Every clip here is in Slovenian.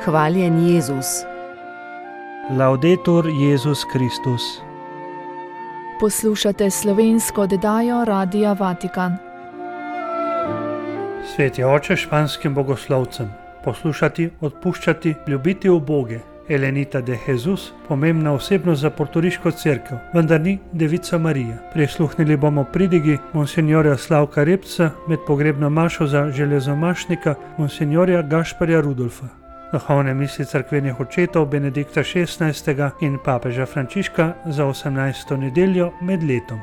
Hvaljen Jezus. Laudetur Jezus Kristus. Poslušate slovensko oddajo Radia Vatikan. Sveti oče španskim bogoslovcem, poslušati, odpuščati, ljubiti uboge. Elenita de Jesus, pomembna osebnost za portoriško cerkev, vendar ni Devica Marija. Prisluhnili bomo pridigi monsinjorja Slavka Repca med pogrebno mašo za železomašnika monsinjorja Gašparja Rudolfa. Duhovne misli cerkvenih očetov Benedikta XVI. In papeža Frančiška za 18. nedeljo med letom.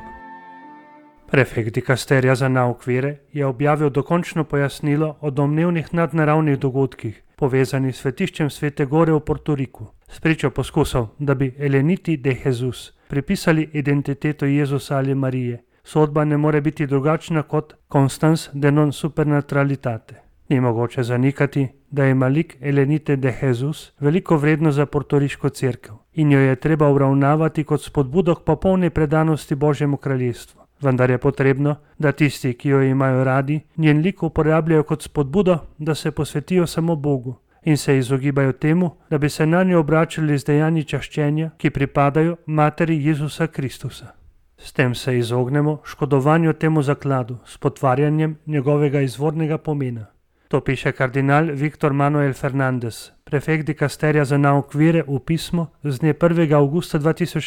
Prefekt dikasterija za nauk vere je objavil dokončno pojasnilo o domnevnih nadnaravnih dogodkih, povezani s svetiščem Svete Gore v Portoriku. Spričo poskusov, da bi Eleniti de Jesus pripisali identiteto Jezusa ali Marije, sodba ne more biti drugačna kot constans de non supernaturalitate. Ni mogoče zanikati, da ima lik Elenite de Jesus veliko vredno za portoriško cerkev in jo je treba obravnavati kot spodbudo k popolni predanosti Božjemu kraljestvu. Vendar je potrebno, da tisti, ki jo imajo radi, njen lik uporabljajo kot spodbudo, da se posvetijo samo Bogu in se izogibajo temu, da bi se na njo obračali z dejanji čaščenja, ki pripadajo materi Jezusa Kristusa. S tem se izognemo škodovanju temu zakladu s potvarjanjem njegovega izvornega pomena. To piše kardinal Viktor Manuel Fernandez, prefekt dikasterija za nauk vere v pismo z dne 1. avgusta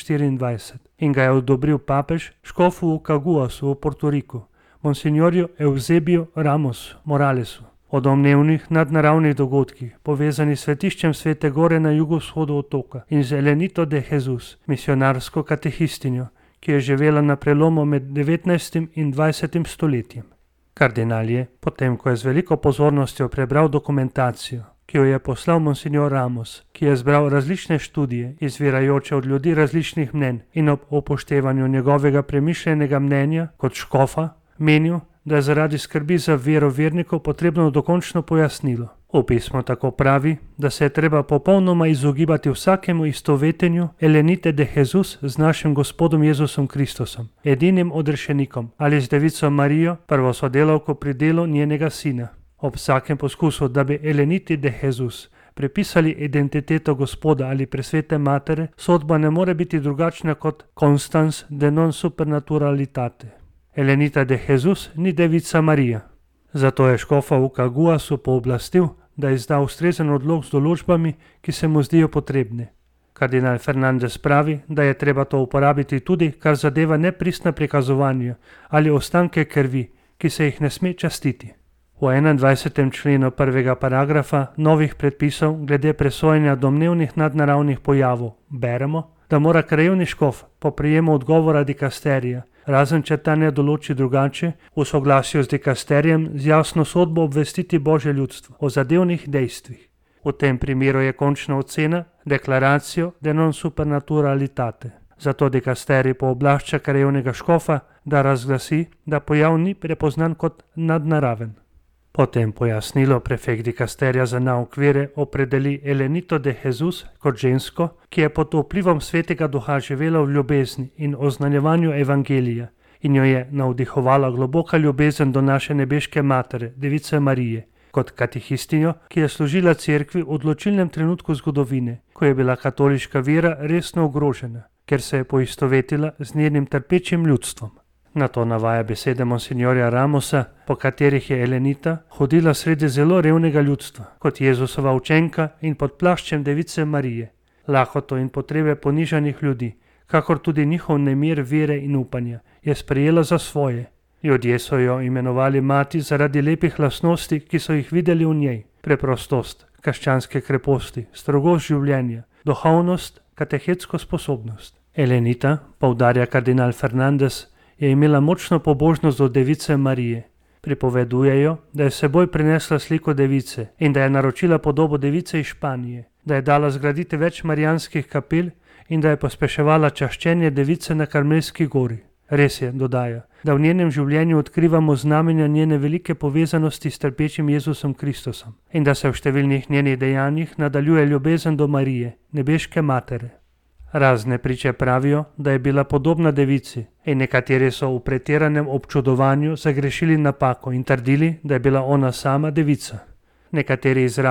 2024 in ga je odobril papež škofu v Caguasu v Portoriku, monsinjorju Eusebiju Ramos Moralesu. O domnevnih nadnaravnih dogodkih, povezani s svetiščem Svete Gore na jugovzhodu otoka in z Elenito de Jesus, misionarsko katehistinjo, ki je živela na prelomu med 19. in 20. stoletjem. Kardinal je, potem ko je z veliko pozornostjo prebral dokumentacijo, ki jo je poslal monsinjor Ramos, ki je zbral različne študije, izvirajoče od ljudi različnih mnenj in ob upoštevanju njegovega premišljenega mnenja kot škofa, menil, da je zaradi skrbi za vero vernikov potrebno dokončno pojasnilo. V pismu tako pravi, da se je treba popolnoma izogibati vsakemu istovetenju Elenite de Jesus z našim Gospodom Jezusom Kristusom, edinim odrešenikom, ali z Devico Marijo, prvo sodelavko pri delu njenega sina. Ob vsakem poskusu, da bi Eleniti de Jesus prepisali identiteto Gospoda ali presvete matere, sodba ne more biti drugačna kot constans de non supernaturalitate. Elenita de Jesus ni Devica Marija. Zato je škofa v Caguasu pooblastil, da izda ustrezen odlok z določbami, ki se mu zdijo potrebne. Kardinal Fernandez pravi, da je treba to uporabiti tudi, kar zadeva nepristna prikazovanja ali ostanke krvi, ki se jih ne sme častiti. V 21. členu prvega paragrafa novih predpisov glede presojanja domnevnih nadnaravnih pojavov beremo, da mora krajevni škof po prijemu odgovora dikasterija, razen če ta ne določi drugače, v soglasju z dikasterijem z jasno sodbo obvestiti Božje ljudstvo o zadevnih dejstvih. V tem primeru je končna ocena deklaracijo de non supernaturalitate. Zato dikasterij pooblašča krajevnega škofa, da razglasi, da pojav ni prepoznan kot nadnaraven. Potem pojasnilo prefekt dikasterija za nauk vere opredeli Elenito de Jesus kot žensko, ki je pod vplivom Svetega Duha živela v ljubezni in oznanjevanju evangelija in jo je navdihovala globoka ljubezen do naše nebeške matere, Device Marije, kot katehistinjo, ki je služila cerkvi v odločilnem trenutku zgodovine, ko je bila katoliška vera resno ogrožena, ker se je poistovetila z njenim trpečim ljudstvom. Na to navaja besede monsinjorja Ramosa, po katerih je Elenita hodila sredi zelo revnega ljudstva, kot Jezusova učenka in pod plaščem Device Marije, lakoto in potrebe ponižanih ljudi, kakor tudi njihov nemir vere in upanja, je sprejela za svoje. Ljudje so jo imenovali mati zaradi lepih lastnosti, ki so jih videli v njej, preprostost, krščanske kreposti, strogost življenja, duhovnost, katehetsko sposobnost. Elenita, poudarja kardinal Fernandez, je imela močno pobožnost do Device Marije. Pripovedujejo, da je seboj prinesla sliko device in da je naročila podobo device iz Španije, da je dala zgraditi več marijanskih kapel in da je pospeševala čaščenje device na Karmelski gori. Res je, dodaja, da v njenem življenju odkrivamo znamenja njene velike povezanosti s trpečim Jezusom Kristusom in da se v številnih njenih dejanjih nadaljuje ljubezen do Marije, nebeške matere. Razne priče pravijo, da je bila podobna devici in nekateri so v pretiranem občudovanju zagrešili napako in trdili, da je bila ona sama devica. Nekateri izrazi,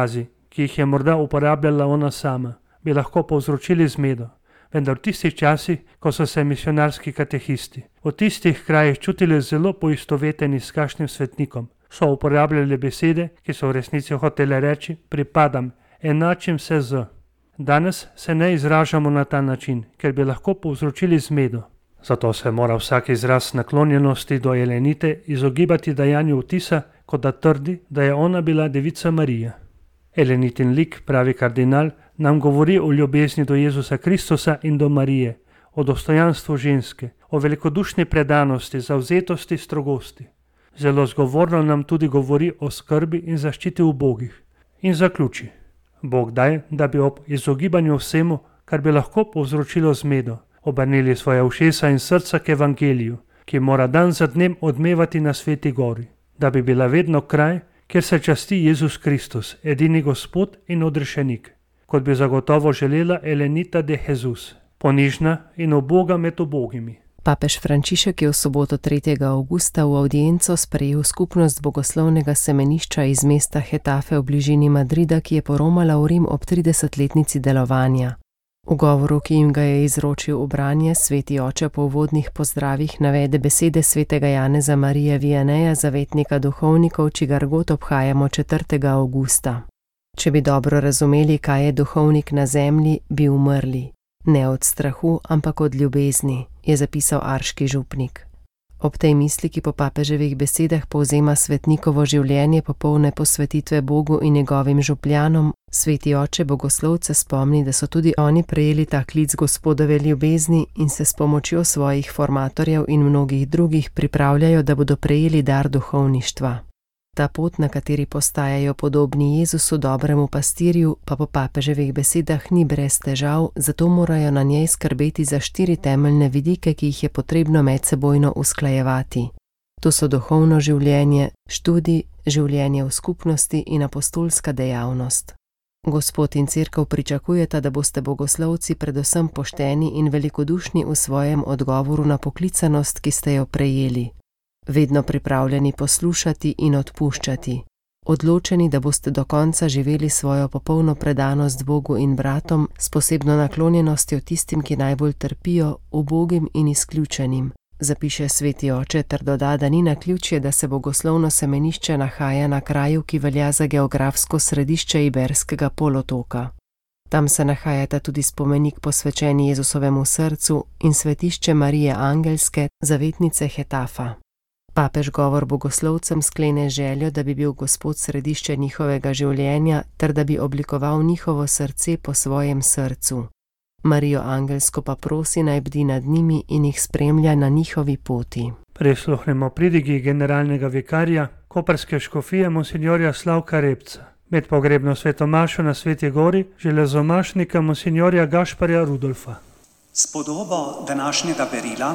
ki jih je morda uporabljala ona sama, bi lahko povzročili zmedo. Vendar v tistih časih, ko so se misionarski katehisti v tistih krajih čutili zelo poistoveteni s kakšnim svetnikom, so uporabljali besede, ki so v resnici hotele reči: pripadam, enačim se z. Danes se ne izražamo na ta način, ker bi lahko povzročili zmedo. Zato se mora vsak izraz naklonjenosti do Elenite izogibati dajanju vtisa, kot da trdi, da je ona bila devica Marija. Elenitin lik, pravi kardinal, nam govori o ljubezni do Jezusa Kristusa in do Marije, o dostojanstvu ženske, o velikodušni predanosti, zavzetosti, strogosti. Zelo zgovorno nam tudi govori o skrbi in zaščiti ubogih. In zaključi: Bog daj, da bi ob izogibanju vsemu, kar bi lahko povzročilo zmedo, obrnili svoja ušesa in srca k evangeliju, ki mora dan za dnem odmevati na Sveti gori, da bi bila vedno kraj, kjer se časti Jezus Kristus, edini Gospod in odrešenik, kot bi zagotovo želela Elenita de Jesus, ponižna in uboga med ubogimi. Papež Frančišek je v soboto 3. avgusta v avdienco sprejel skupnost bogoslovnega semenišča iz mesta Hetafe v bližini Madrida, ki je poromala v Rim ob 30-letnici delovanja. V govoru, ki jim ga je izročil v branje, sveti oče po uvodnih pozdravih navede besede svetega Janeza Marija Vianeja, zavetnika duhovnikov, čigar god obhajamo 4. avgusta. Če bi dobro razumeli, kaj je duhovnik na zemlji, bi umrli. Ne od strahu, ampak od ljubezni, je zapisal arški župnik. Ob tej misli, ki po papeževih besedah povzema svetnikovo življenje popolne posvetitve Bogu in njegovim župljanom, sveti oče bogoslovce spomni, da so tudi oni prejeli ta klic Gospodove ljubezni in se s pomočjo svojih formatorjev in mnogih drugih pripravljajo, da bodo prejeli dar duhovništva. Ta pot, na kateri postajajo podobni Jezusu, dobremu pastirju, pa po papeževih besedah ni brez težav, zato morajo na njej skrbeti za 4 temeljne vidike, ki jih je potrebno medsebojno usklajevati. To so duhovno življenje, študij, življenje v skupnosti in apostolska dejavnost. Gospod in cerkev pričakujeta, da boste bogoslovci predvsem pošteni in velikodušni v svojem odgovoru na poklicanost, ki ste jo prejeli. Vedno pripravljeni poslušati in odpuščati, odločeni, da boste do konca živeli svojo popolno predanost Bogu in bratom s posebno naklonjenostjo tistim, ki najbolj trpijo, ubogim in izključenim, zapiše sveti oče ter doda, da ni naključje, da se bogoslovno semenišče nahaja na kraju, ki velja za geografsko središče Iberskega polotoka. Tam se nahajata tudi spomenik posvečen Jezusovemu srcu in svetišče Marije Angelske, zavetnice Hetafa. Papež govor bogoslovcem sklene željo, da bi bil Gospod središče njihovega življenja ter da bi oblikoval njihovo srce po svojem srcu. Marijo Angelsko pa prosi, naj bdi nad njimi in jih spremlja na njihovi poti. Prisluhnemo pridigi generalnega vikarja koprske škofije monsinjorja Slavka Repca. Med pogrebno svetomašo na Sveti gori železomašnika monsinjorja Gašparja Rudolfa. S podobo današnjega berila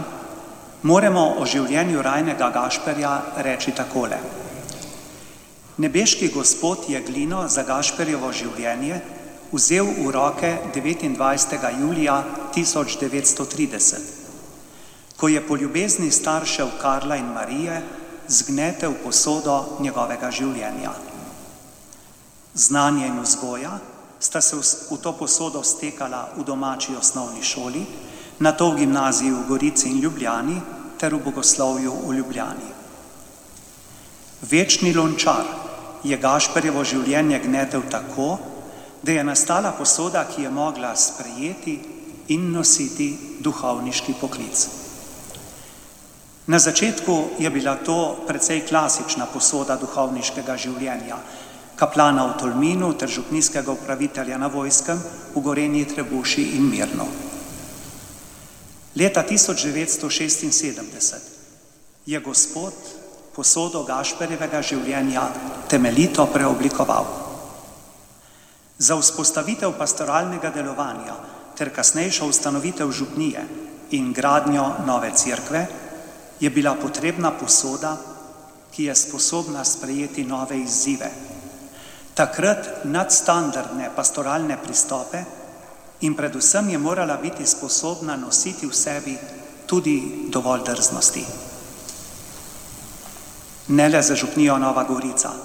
moramo o življenju rajnega Gašperja reči takole. Nebeški Gospod je glino za Gašperjevo življenje vzel v roke 29. julija 1930, ko je po ljubezni staršev Karla in Marije zgnetel posodo njegovega življenja. Znanje in vzgoja sta se v to posodo stekala v domači osnovni šoli, nato v gimnaziji v Gorici in Ljubljani ter v bogoslovju v Ljubljani. Večni lončar je Gašperjevo življenje gnetel tako, da je nastala posoda, ki je mogla sprejeti in nositi duhovniški poklic. Na začetku je bila to precej klasična posoda duhovniškega življenja, kaplana v Tolminu ter župnijskega upravitelja na Vojskem v Gorenji, Trebuši in Mirnu. Leta 1976 je Gospod posodo Gašperjevega življenja temeljito preoblikoval. Za vzpostavitev pastoralnega delovanja ter kasnejšo ustanovitev župnije in gradnjo nove cerkve je bila potrebna posoda, ki je sposobna sprejeti nove izzive, takrat nadstandardne pastoralne pristope in predvsem je morala biti sposobna nositi v sebi tudi dovolj drznosti. Ne le za župnijo Nova Gorica,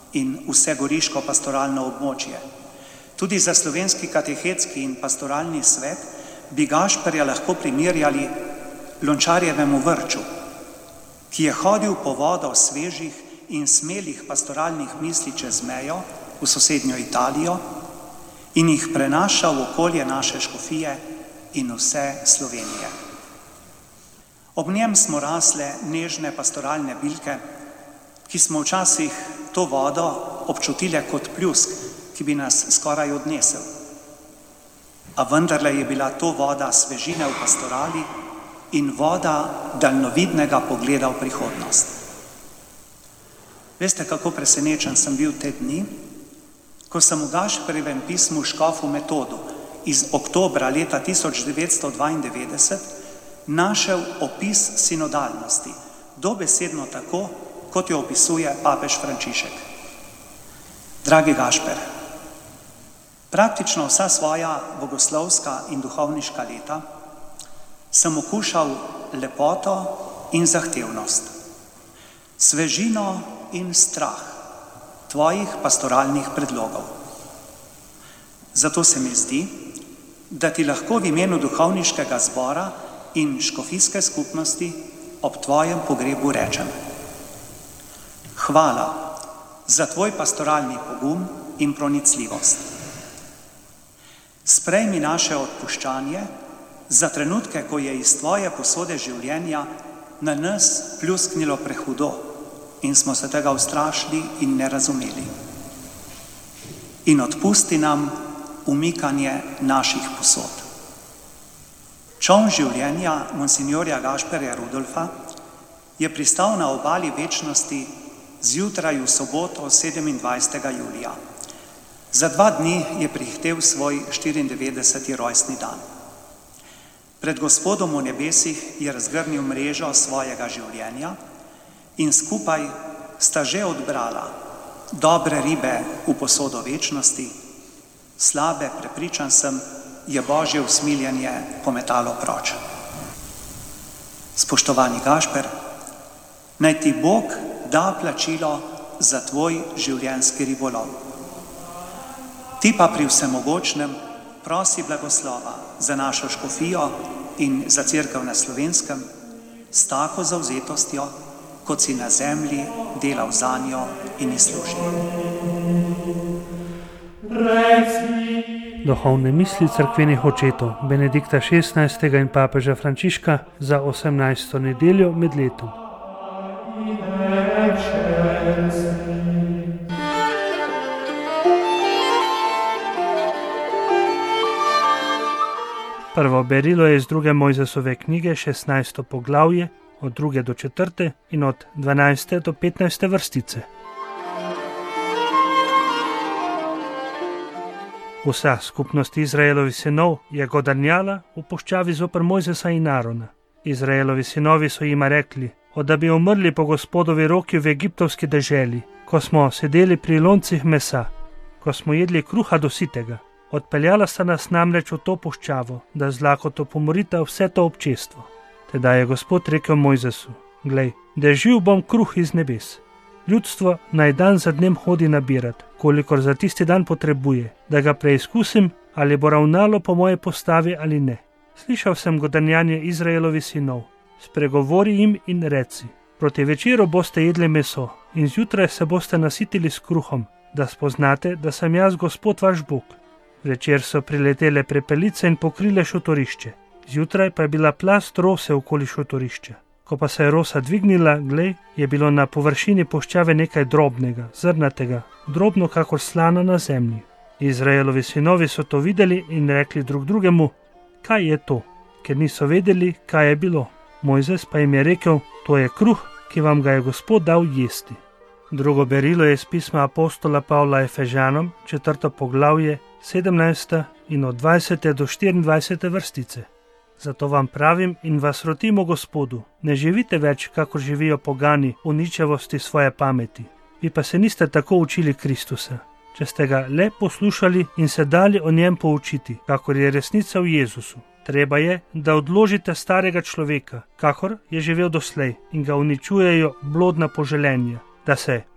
in vse goriško pastoralno območje. Tudi za slovenski katehetski in pastoralni svet bi Gašperja lahko primerjali Lončarjevemu vrču, ki je hodil po vodo svežih in smelih pastoralnih misli čez mejo v sosednjo Italijo in jih prenašal v okolje naše škofije in vse Slovenije. Ob njem smo rasle nežne pastoralne bilke, ki smo včasih to vodo občutile kot pljusk, ki bi nas skoraj odnesel. A vendarle je bila to voda svežine v pastorali in voda daljnovidnega pogleda v prihodnost. Veste, kako presenečen sem bil te dni, ko sem v Gašperjevem pismu škofu Metodu iz oktobra leta 1992 našel opis sinodalnosti, dobesedno tako, kot jo opisuje papež Frančišek. Dragi Gašper, praktično vsa svoja bogoslovska in duhovniška leta sem okušal lepoto in zahtevnost, svežino in strah tvojih pastoralnih predlogov. Zato se mi zdi, da ti lahko v imenu duhovniškega zbora in škofijske skupnosti ob tvojem pogrebu rečem: hvala za tvoj pastoralni pogum in pronicljivost. Sprejmi naše odpuščanje za trenutke, ko je iz tvoje posode življenja na nas pljusknilo prehudo in smo se tega ustrašili in ne razumeli. In odpusti nam umikanje naših posod. Čoln življenja monsignorja Gašperja Rudolfa je pristal na obali večnosti zjutraj v soboto 27. julija. Za 2 dni je prihtel svoj 94. rojstni dan. Pred Gospodom v nebesih je razgrnil mrežo svojega življenja in skupaj sta že odbrala dobre ribe v posodo večnosti, slabe, prepričan sem, je Božje usmiljenje pometalo proč. Spoštovani Gašper, naj ti Bog da plačilo za tvoj življenjski ribolov. Ti pa pri vsemogočnem prosi blagoslova za našo škofijo in za cerkev na Slovenskem s tako zavzetostjo, kot si na zemlji delal zanjo in ji služil. Duhovne misli cerkvenih očetov Benedikta XVI. In papeža Frančiška za 18. nedeljo med letom. Prvo berilo je iz 2. Mojzesove knjige, 16. poglavje, od 2. do 4. in od 12. do 15. vrstice. Vsa skupnost Izraelovih sinov je godarnjala v puščavi zoper Mojzesa in Arona. Izraelovi sinovi so jima rekli: da bi umrli po Gospodovi roki v egiptovski deželi, ko smo sedeli pri loncih mesa, ko smo jedli kruha do sitega. Odpeljala sta nas namreč v to puščavo, da z lakoto pomorita vse to občestvo. Tedaj je Gospod rekel Mojzesu: glej, dežil bom kruh iz nebes. Ljudstvo naj dan za dnem hodi nabirat, kolikor za tisti dan potrebuje, da ga preizkusim, ali bo ravnalo po moje postavi ali ne. Slišal sem godarnjanje Izraelovi sinov. Spregovori jim in reci: proti večeru boste jedli meso in zjutraj se boste nasitili s kruhom, da spoznate, da sem jaz Gospod vaš Bog. Večer so priletele prepelice in pokrile šotorišče. Zjutraj pa je bila plast rose okoli šotorišča. Ko pa se je rosa dvignila, glej, je bilo na površini puščave nekaj drobnega, zrnatega, drobno kakor slana na zemlji. Izraelovi sinovi so to videli in rekli drug drugemu: kaj je to? Ker niso vedeli, kaj je bilo. Mojzes pa jim je rekel: to je kruh, ki vam ga je Gospod dal jesti. Drugo berilo je iz pisma apostola Pavla Efežanom, 4. poglavje, 17. in od 20. do 24. vrstice. Zato vam pravim in vas rotim v Gospodu, ne živite več, kako živijo pogani v ničevosti svoje pameti. Vi pa se niste tako učili Kristusa. Če ste ga le poslušali in se dali o njem poučiti, kakor je resnica v Jezusu. Treba je, da odložite starega človeka, kakor je živel doslej, in ga uničujejo blodna poželenja, da se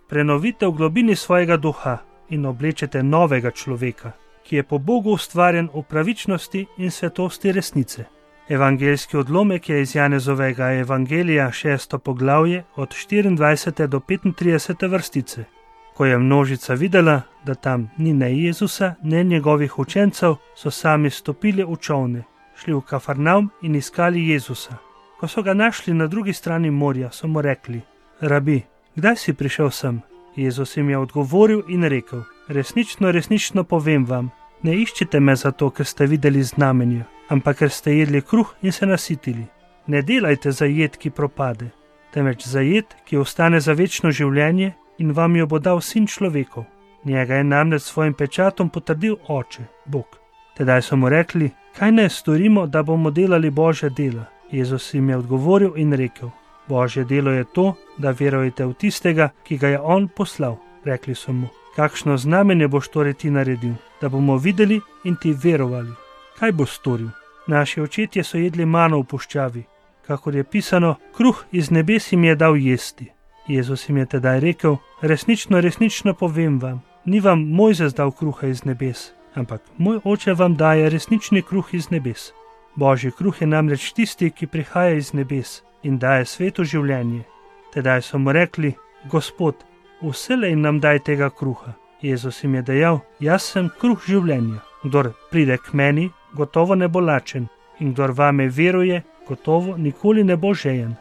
prenovite v globini svojega duha in oblečete novega človeka, ki je po Bogu ustvarjen v pravičnosti in svetosti resnice. Evangeljski odlomek je iz Janezovega evangelija 6. poglavje od 24. do 35. vrstice. Ko je množica videla, da tam ni ne Jezusa, ne njegovih učencev, so sami stopili v čolne, šli v Kafarnaum in iskali Jezusa. Ko so ga našli na drugi strani morja, so mu rekli: Rabi, kdaj si prišel sem? Jezus jim je odgovoril in rekel: Resnično, resnično povem vam, ne iščite me zato, ker ste videli znamenja, ampak ker ste jedli kruh in se nasitili. Ne delajte za jed, ki propade, temveč za jed, ki ostane za večno življenje in vam jo bo dal Sin človekov. Njega je namreč svojim pečatom potrdil Oče, Bog. Tedaj so mu rekli: Kaj naj storimo, da bomo delali Božja dela? Jezus jim je odgovoril in rekel: Božje delo je to, da verujete v tistega, ki ga je on poslal. Rekli so mu: Kakšno znamenje boš torej ti naredil, da bomo videli in ti verovali? Kaj boš storil? Naši očetje so jedli mano v puščavi, kakor je pisano: Kruh iz nebes jim je dal jesti. Jezus jim je tedaj rekel: Resnično, resnično povem vam, ni vam Mojzes dal kruha iz nebes, ampak moj Oče vam daje resnični kruh iz nebes. Božji kruh je namreč tisti, ki prihaja iz nebes in daje svetu življenje. Tedaj so mu rekli: Gospod, vselej nam daj tega kruha. Jezus jim je dejal: Jaz sem kruh življenja. Kdor pride k meni, gotovo ne bo lačen, in kdor vame veruje, gotovo nikoli ne bo žejen.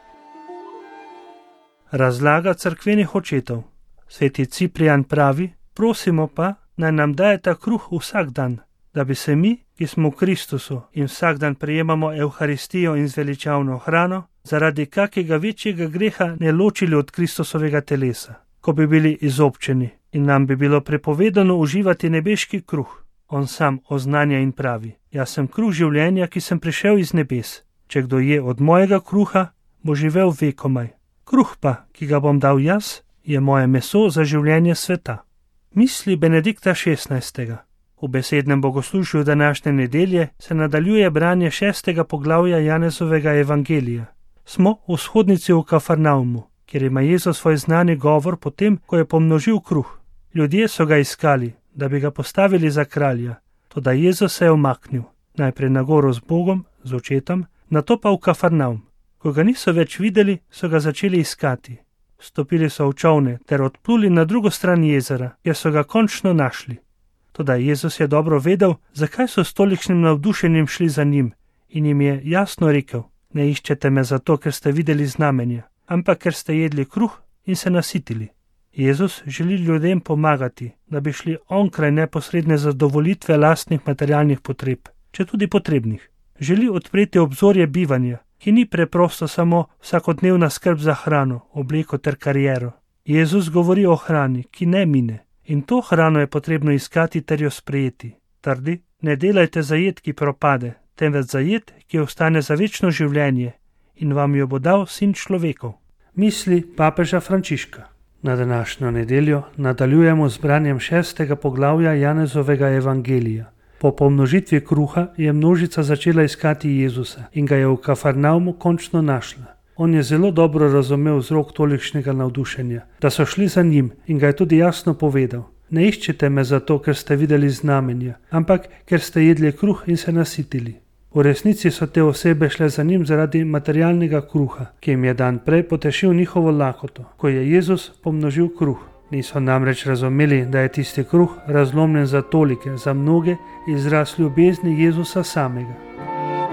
Razlaga cerkvenih očetov. Sveti Ciprijan pravi: Prosimo pa, naj nam dajeta kruh vsak dan, da bi se mi, ki smo v Kristusu in vsak dan prejemamo Evharistijo in zveličavno hrano, zaradi kakega večjega greha ne ločili od Kristusovega telesa, ko bi bili izobčeni in nam bi bilo prepovedano uživati nebeški kruh. On sam oznanja in pravi: Jaz sem kruh življenja, ki sem prišel iz nebes. Če kdo je od mojega kruha, bo živel vekomaj. Kruh pa, ki ga bom dal jaz, je moje meso za življenje sveta. Misli Benedikta XVI. V besednem bogoslužju današnje nedelje se nadaljuje branje 6. poglavja Janezovega evangelija. Smo v shodnici v Kafarnaumu, kjer ima Jezus svoj znani govor potem, ko je pomnožil kruh. Ljudje so ga iskali, da bi ga postavili za kralja, toda Jezus se je umaknil, najprej na goro z Bogom, z očetom, nato pa v Kafarnaum. Ko ga niso več videli, so ga začeli iskati. Stopili so v čolne ter odpluli na drugo stran jezera, kjer so ga končno našli. Toda Jezus je dobro vedel, zakaj so s tolikšnim navdušenjem šli za njim, in jim je jasno rekel: Ne iščete me zato, ker ste videli znamenja, ampak ker ste jedli kruh in se nasitili. Jezus želi ljudem pomagati, da bi šli onkraj neposredne zadovolitve lastnih materialnih potreb, če tudi potrebnih. Želi odpreti obzorje bivanja, ki ni preprosto samo vsakodnevna skrb za hrano, obleko ter kariero. Jezus govori o hrani, ki ne mine, in to hrano je potrebno iskati ter jo sprejeti. Trdi: Ne delajte za jed, ki propade, temveč za jed, ki ostane za večno življenje, in vam jo bo dal Sin človekov. Misli papeža Frančiška. Na današnjo nedeljo nadaljujemo z branjem 6. poglavja Janezovega evangelija. Po pomnožitvi kruha je množica začela iskati Jezusa in ga je v Kafarnaumu končno našla. On je zelo dobro razumel vzrok tolikšnega navdušenja, da so šli za njim, in ga je tudi jasno povedal: Ne iščete me zato, ker ste videli znamenja, ampak ker ste jedli kruh in se nasitili. V resnici so te osebe šle za njim zaradi materialnega kruha, ki jim je dan prej potešil njihovo lakoto, ko je Jezus pomnožil kruh. Niso namreč razumeli, da je tisti kruh, razlomljen za tolike, za mnoge, izraz ljubezni Jezusa samega.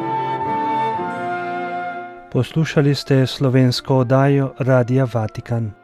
Poslušali ste slovensko oddajo Radia Vatikan.